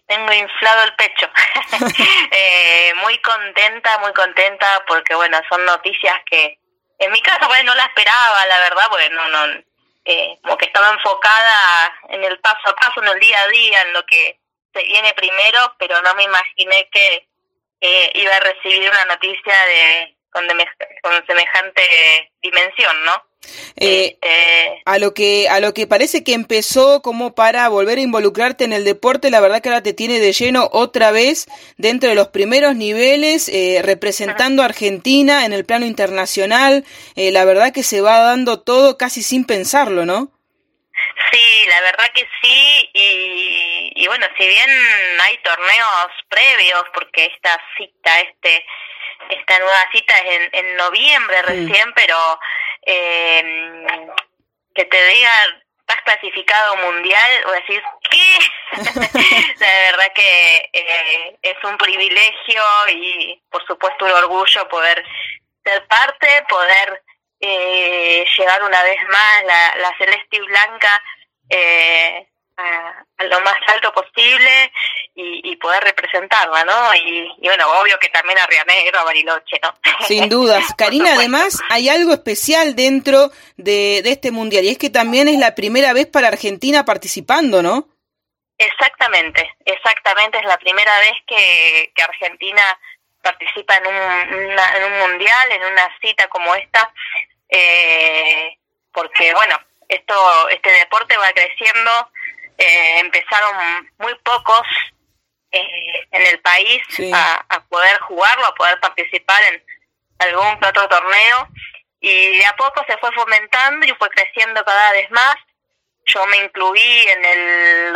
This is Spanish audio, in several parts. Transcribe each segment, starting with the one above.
tengo inflado el pecho. Muy contenta porque bueno, son noticias que en mi caso no la esperaba, la verdad, porque como que estaba enfocada en el paso a paso, en el día a día, en lo que se viene primero, pero no me imaginé que iba a recibir una noticia con semejante dimensión, ¿no? A lo que parece que empezó como para volver a involucrarte en el deporte, la verdad que ahora te tiene de lleno otra vez dentro de los primeros niveles, representando a Argentina en el plano internacional. La verdad que se va dando todo casi sin pensarlo, ¿no? Sí, la verdad que sí, y bueno, si bien hay torneos previos, porque esta nueva cita es en noviembre recién, pero que te digan, estás clasificado mundial, o decís, ¿qué? La verdad que es un privilegio y por supuesto un orgullo poder ser parte, poder llevar una vez más la celeste y blanca a lo más alto posible y poder representarla, ¿no? Y bueno, obvio que también a Río Negro, a Bariloche, ¿no? Sin dudas. Karina, además hay algo especial dentro de este mundial, y es que también es la primera vez para Argentina participando, ¿no? Exactamente, es la primera vez que Argentina participa en un mundial, en una cita como esta, porque bueno, este deporte va creciendo. Empezaron muy pocos en el país sí. a poder jugarlo, a poder participar en algún que otro torneo, y de a poco se fue fomentando y fue creciendo cada vez más. Yo me incluí en el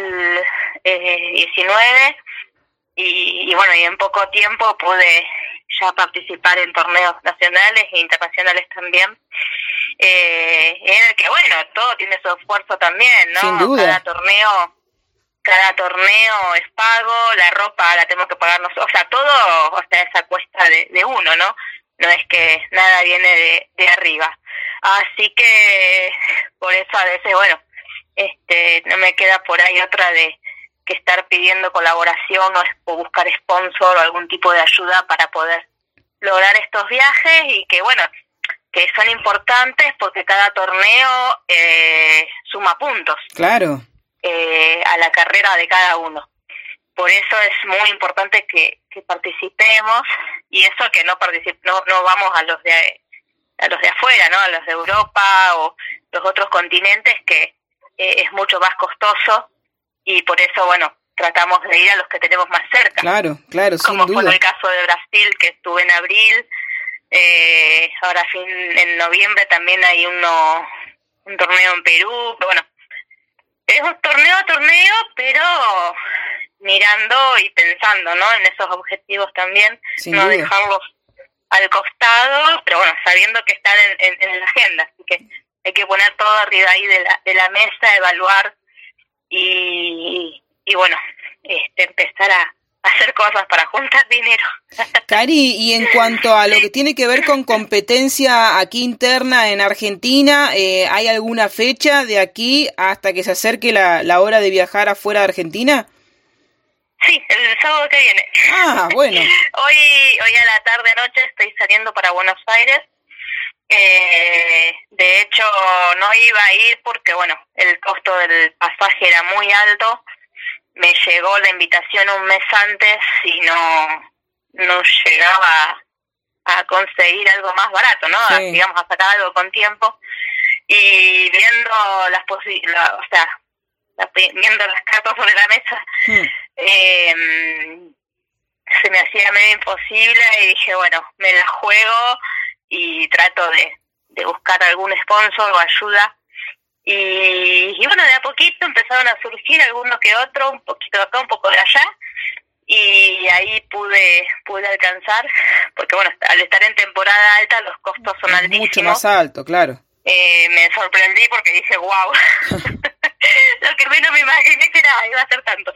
2019 y bueno, y en poco tiempo pude ya participar en torneos nacionales e internacionales también, en el que bueno, todo tiene su esfuerzo también, ¿no? Sin duda. Cada torneo es pago, la ropa la tenemos que pagar nosotros, o sea, todo, o sea, es a cuesta de uno, ¿no? No es que nada viene de arriba. Así que por eso a veces, bueno, no me queda por ahí otra de que estar pidiendo colaboración o buscar sponsor o algún tipo de ayuda para poder lograr estos viajes, y que bueno, que son importantes porque cada torneo suma puntos. Claro. A la carrera de cada uno. Por eso es muy importante que participemos, y eso que no vamos a los de afuera, ¿no? A los de Europa o los otros continentes, que es mucho más costoso, y por eso bueno, tratamos de ir a los que tenemos más cerca. Claro, sin como duda. Fue el caso de Brasil, que estuve en abril. Ahora en noviembre también hay un torneo en Perú, pero bueno, es un torneo, pero mirando y pensando, ¿no? En esos objetivos también, sin no duda. Dejarlos al costado, pero bueno, sabiendo que están en la agenda, así que hay que poner todo arriba ahí de la mesa, evaluar y bueno, empezar a hacer cosas para juntar dinero. Cari, y en cuanto a lo que tiene que ver con competencia aquí interna en Argentina, ¿hay alguna fecha de aquí hasta que se acerque la hora de viajar afuera de Argentina? Sí, el sábado que viene. Ah, bueno. Hoy a la tarde-noche estoy saliendo para Buenos Aires. De hecho, no iba a ir porque, bueno, el costo del pasaje era muy alto. Me llegó la invitación un mes antes y no llegaba a conseguir algo más barato, ¿no? Sí. Digamos, a sacar algo con tiempo. Y viendo viendo las cartas sobre la mesa, se me hacía medio imposible, y dije, bueno, me la juego y trato de buscar algún sponsor o ayuda. Y bueno, de a poquito empezaron a surgir alguno que otro, un poquito de acá, un poco de allá, y ahí pude alcanzar, porque bueno, al estar en temporada alta los costos son altísimos. Mucho más alto, claro. Me sorprendí porque dije, wow, lo que menos me imaginé que iba a ser tanto.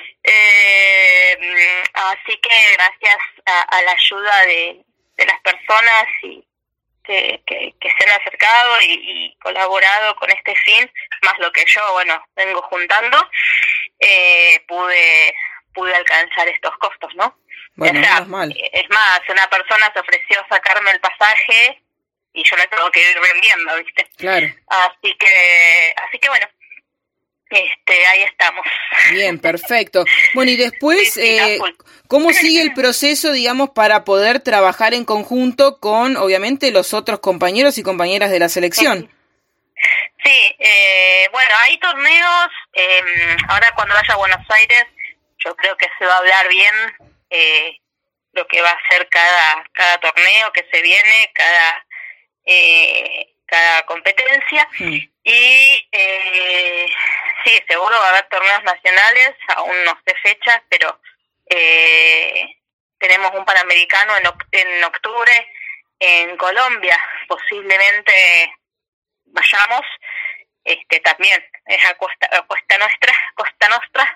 Así que gracias a la ayuda de las personas y que se han acercado y colaborado con este fin, más lo que yo, bueno, vengo juntando, pude alcanzar estos costos, ¿no? Bueno, o sea, menos mal. Es más, una persona se ofreció a sacarme el pasaje y yo le tengo que ir vendiendo, ¿viste? Claro. Así que bueno, ahí estamos. Bien, perfecto. Bueno, y después, ¿cómo sigue el proceso, digamos, para poder trabajar en conjunto con, obviamente, los otros compañeros y compañeras de la selección? Sí, bueno, hay torneos, ahora cuando vaya a Buenos Aires, yo creo que se va a hablar bien lo que va a ser cada torneo que se viene, cada competencia. Y sí, seguro va a haber torneos nacionales, aún no sé fechas, pero tenemos un Panamericano en octubre en Colombia, posiblemente vayamos, también es a Costa Nostra.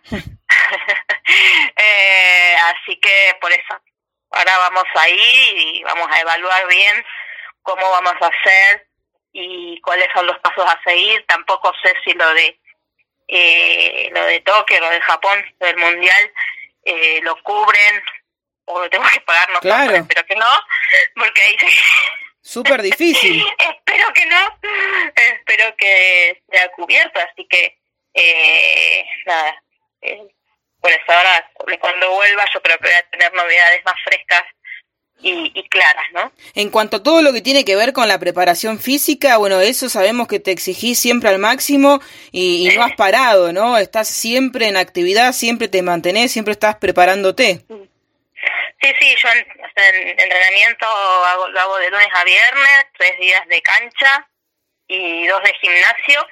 Así que por eso ahora vamos ahí y vamos a evaluar bien cómo vamos a hacer y cuáles son los pasos a seguir. Tampoco sé si lo de Tokio, lo de Japón, lo del Mundial, lo cubren o lo tengo que pagar nosotros. Claro. Espero que no, porque ahí súper difícil. Espero que no, espero que sea cubierto, así que nada, por eso ahora cuando vuelva yo creo que voy a tener novedades más frescas y claras, ¿no? En cuanto a todo lo que tiene que ver con la preparación física, bueno, eso sabemos que te exigís siempre al máximo y no has parado, ¿no? Estás siempre en actividad, siempre te mantenés, siempre estás preparándote. Sí, yo en entrenamiento lo hago de lunes a viernes, 3 días de cancha y 2 de gimnasio,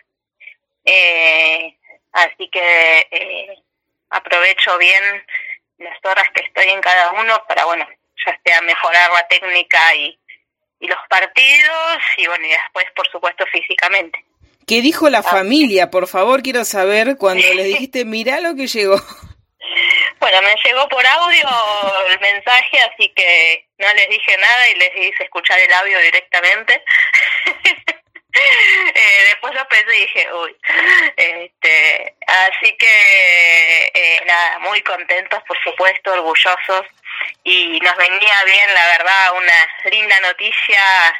así que aprovecho bien las horas que estoy en cada uno para, bueno, ya sea mejorar la técnica y los partidos y, bueno, y después, por supuesto, físicamente. ¿Qué dijo la familia? Por favor, quiero saber cuando les dijiste, mirá lo que llegó. Bueno, me llegó por audio el mensaje, así que no les dije nada y les hice escuchar el audio directamente. Después lo pensé y dije, uy. Así que, nada, muy contentos, por supuesto, orgullosos. Y nos venía bien, la verdad, una linda noticia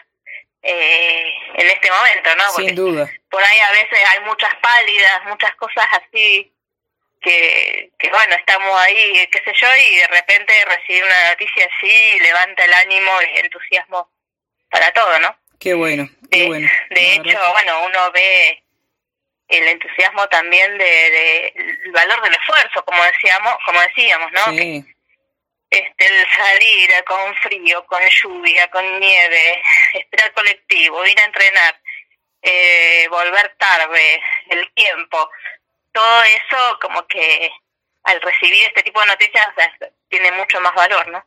en este momento, ¿no? Porque sin duda. Por ahí a veces hay muchas pálidas, muchas cosas así que bueno, estamos ahí, qué sé yo, y de repente recibir una noticia así levanta el ánimo y el entusiasmo para todo, ¿no? Qué bueno, qué bueno. De hecho, bueno, uno ve el entusiasmo también de el valor del esfuerzo, como decíamos, ¿no? Sí. El salir con frío, con lluvia, con nieve, esperar colectivo, ir a entrenar, volver tarde, el tiempo, todo eso como que al recibir este tipo de noticias, o sea, tiene mucho más valor, ¿no?